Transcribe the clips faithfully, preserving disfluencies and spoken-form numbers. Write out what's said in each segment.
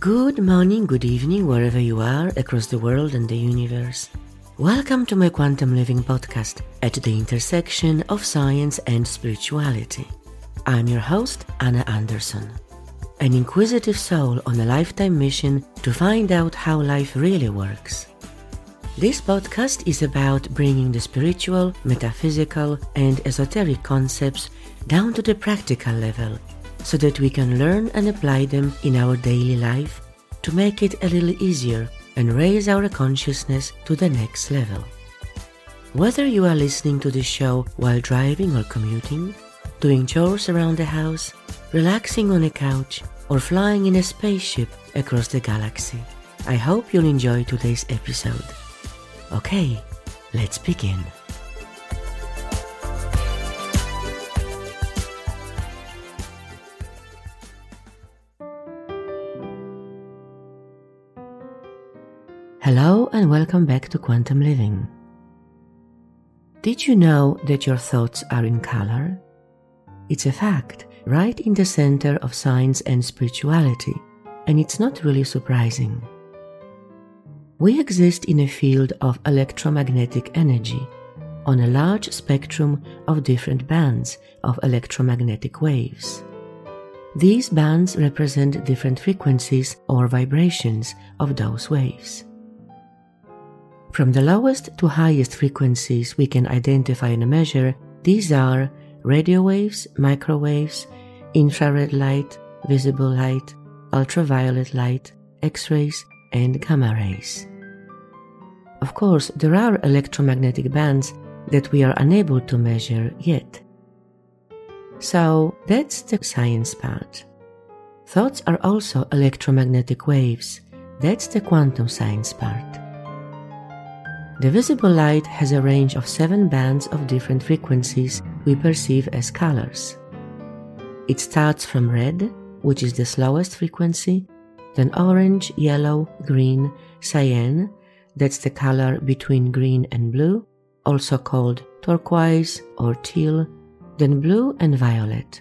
Good morning, good evening, wherever you are across the world and the universe. Welcome to my Quantum Living podcast at the intersection of science and spirituality. I'm your host, Anna Anderson, an inquisitive soul on a lifetime mission to find out how life really works. This podcast is about bringing the spiritual, metaphysical, and esoteric concepts down to the practical level so that we can learn and apply them in our daily life to make it a little easier and raise our consciousness to the next level. Whether you are listening to this show while driving or commuting, doing chores around the house, relaxing on a couch, or flying in a spaceship across the galaxy, I hope you'll enjoy today's episode. Okay, let's begin. Hello and welcome back to Quantum Living. Did you know that your thoughts are in color? It's a fact, right in the center of science and spirituality, and it's not really surprising. We exist in a field of electromagnetic energy, on a large spectrum of different bands of electromagnetic waves. These bands represent different frequencies or vibrations of those waves. From the lowest to highest frequencies we can identify and measure, these are radio waves, microwaves, infrared light, visible light, ultraviolet light, X-rays, and gamma rays. Of course, there are electromagnetic bands that we are unable to measure yet. So that's the science part. Thoughts are also electromagnetic waves. That's the quantum science part. The visible light has a range of seven bands of different frequencies we perceive as colors. It starts from red, which is the slowest frequency, then orange, yellow, green, cyan, that's the color between green and blue, also called turquoise or teal, then blue and violet.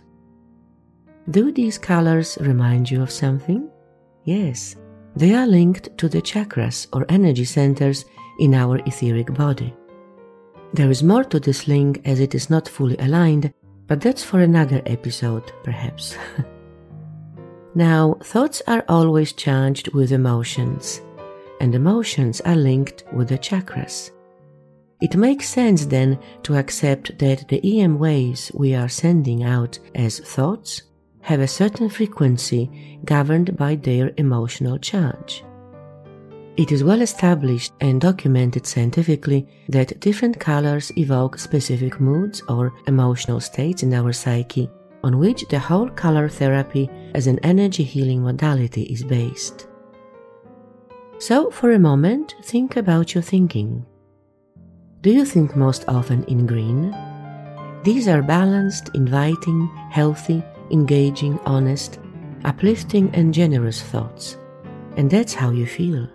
Do these colors remind you of something? Yes, they are linked to the chakras or energy centers in our etheric body. There is more to this link as it is not fully aligned, but that's for another episode, perhaps. Now, thoughts are always charged with emotions, and emotions are linked with the chakras. It makes sense then to accept that the E M waves we are sending out as thoughts have a certain frequency governed by their emotional charge. It is well established and documented scientifically that different colors evoke specific moods or emotional states in our psyche, on which the whole color therapy as an energy healing modality is based. So, for a moment, think about your thinking. Do you think most often in green? These are balanced, inviting, healthy, engaging, honest, uplifting, and generous thoughts, and that's how you feel.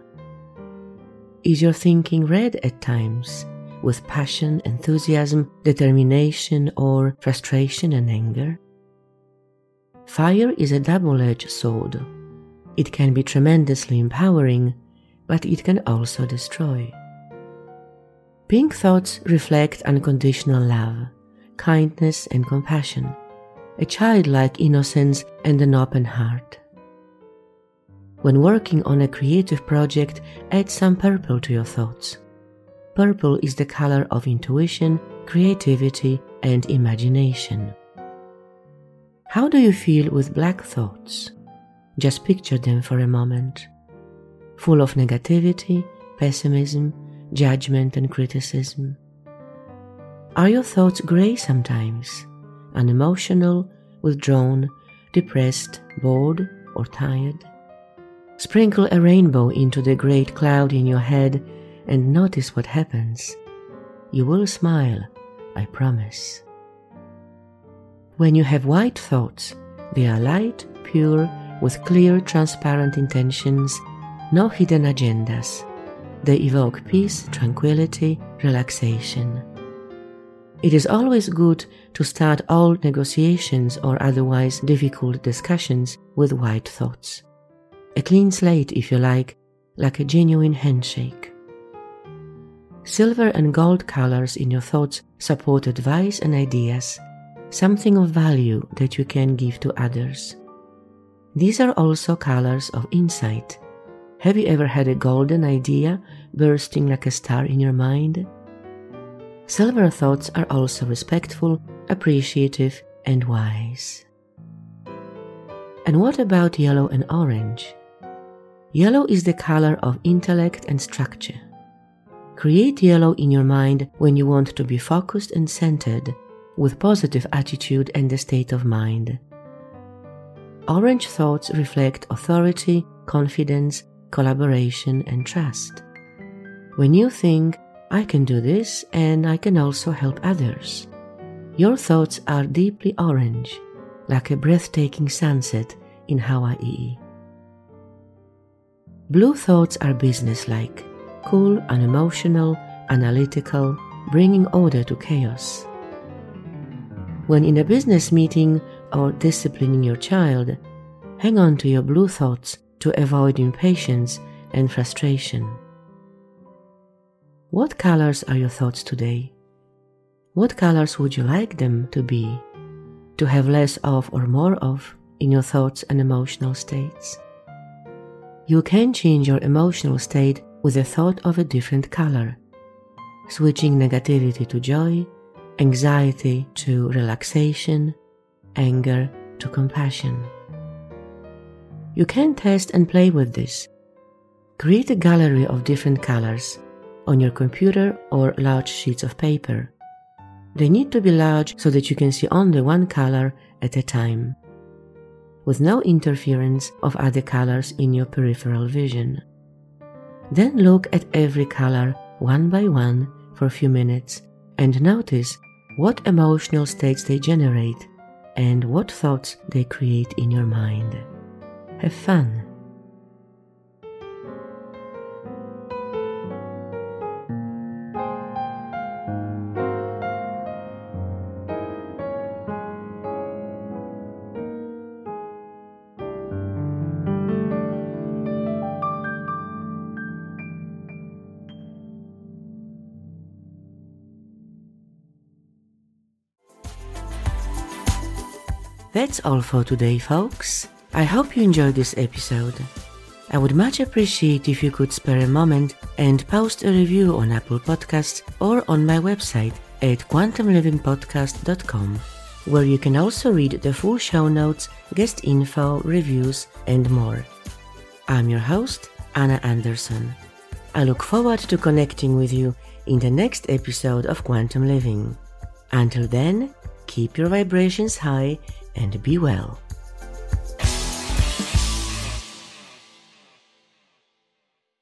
Is your thinking red at times, with passion, enthusiasm, determination, or frustration and anger? Fire is a double-edged sword. It can be tremendously empowering, but it can also destroy. Pink thoughts reflect unconditional love, kindness, and compassion, a childlike innocence and an open heart. When working on a creative project, add some purple to your thoughts. Purple is the color of intuition, creativity, and imagination. How do you feel with black thoughts? Just picture them for a moment. Full of negativity, pessimism, judgment, and criticism. Are your thoughts gray sometimes, unemotional, withdrawn, depressed, bored, or tired? Sprinkle a rainbow into the great cloud in your head and notice what happens. You will smile, I promise. When you have white thoughts, they are light, pure, with clear, transparent intentions, no hidden agendas. They evoke peace, tranquility, relaxation. It is always good to start all negotiations or otherwise difficult discussions with white thoughts. A clean slate, if you like, like a genuine handshake. Silver and gold colors in your thoughts support advice and ideas, something of value that you can give to others. These are also colors of insight. Have you ever had a golden idea bursting like a star in your mind? Silver thoughts are also respectful, appreciative, and wise. And what about yellow and orange? Yellow is the color of intellect and structure. Create yellow in your mind when you want to be focused and centered, with positive attitude and a state of mind. Orange thoughts reflect authority, confidence, collaboration, and trust. When you think, I can do this and I can also help others, your thoughts are deeply orange, like a breathtaking sunset in Hawaii. Blue thoughts are businesslike, cool, unemotional, analytical, bringing order to chaos. When in a business meeting or disciplining your child, hang on to your blue thoughts to avoid impatience and frustration. What colors are your thoughts today? What colors would you like them to be, to have less of or more of in your thoughts and emotional states? You can change your emotional state with the thought of a different color, switching negativity to joy, anxiety to relaxation, anger to compassion. You can test and play with this. Create a gallery of different colors on your computer or large sheets of paper. They need to be large so that you can see only one color at a time, with no interference of other colors in your peripheral vision. Then look at every color one by one for a few minutes and notice what emotional states they generate and what thoughts they create in your mind. Have fun. That's all for today, folks. I hope you enjoyed this episode. I would much appreciate if you could spare a moment and post a review on Apple Podcasts or on my website at quantum living podcast dot com, where you can also read the full show notes, guest info, reviews, and more. I'm your host, Anna Anderson. I look forward to connecting with you in the next episode of Quantum Living. Until then, keep your vibrations high and be well.